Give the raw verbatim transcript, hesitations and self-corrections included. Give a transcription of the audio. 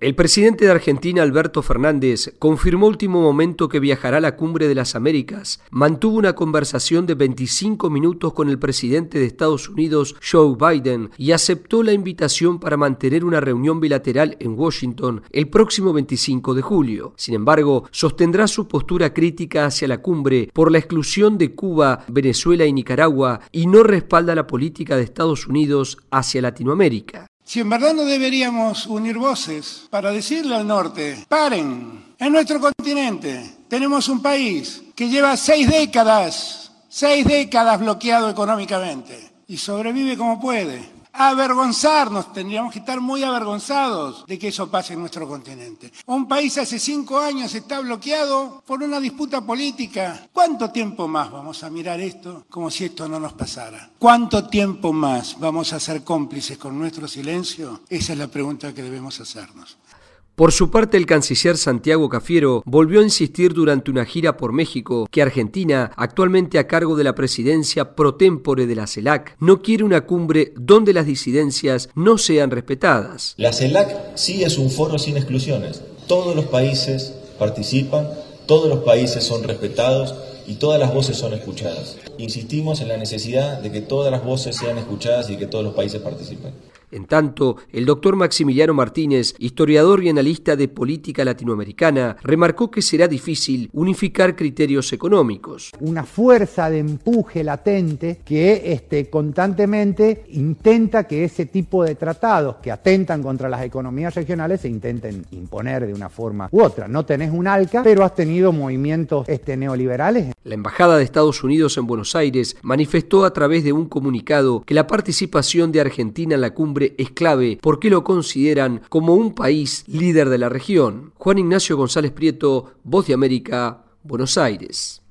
El presidente de Argentina, Alberto Fernández, confirmó último momento que viajará a la Cumbre de las Américas. Mantuvo una conversación de veinticinco minutos con el presidente de Estados Unidos, Joe Biden, y aceptó la invitación para mantener una reunión bilateral en Washington el próximo veinticinco de julio. Sin embargo, sostendrá su postura crítica hacia la cumbre por la exclusión de Cuba, Venezuela y Nicaragua y no respalda la política de Estados Unidos hacia Latinoamérica. Si en verdad no deberíamos unir voces para decirle al norte, paren, en nuestro continente tenemos un país que lleva seis décadas, seis décadas bloqueado económicamente y sobrevive como puede. Avergonzarnos, tendríamos que estar muy avergonzados de que eso pase en nuestro continente. Un país hace cinco años está bloqueado por una disputa política. ¿Cuánto tiempo más vamos a mirar esto como si esto no nos pasara? ¿Cuánto tiempo más vamos a ser cómplices con nuestro silencio? Esa es la pregunta que debemos hacernos. Por su parte, el canciller Santiago Cafiero volvió a insistir durante una gira por México que Argentina, actualmente a cargo de la presidencia pro tempore de la CELAC, no quiere una cumbre donde las disidencias no sean respetadas. La CELAC sí es un foro sin exclusiones. Todos los países participan, todos los países son respetados y todas las voces son escuchadas. Insistimos en la necesidad de que todas las voces sean escuchadas y que todos los países participen. En tanto, el doctor Maximiliano Martínez, historiador y analista de política latinoamericana, remarcó que será difícil unificar criterios económicos. Una fuerza de empuje latente que este, constantemente intenta que ese tipo de tratados que atentan contra las economías regionales se intenten imponer de una forma u otra. No tenés un ALCA, pero has tenido movimientos este, neoliberales. La Embajada de Estados Unidos en Buenos Aires manifestó a través de un comunicado que la participación de Argentina en la cumbre es clave porque lo consideran como un país líder de la región. Juan Ignacio González Prieto, Voz de América, Buenos Aires.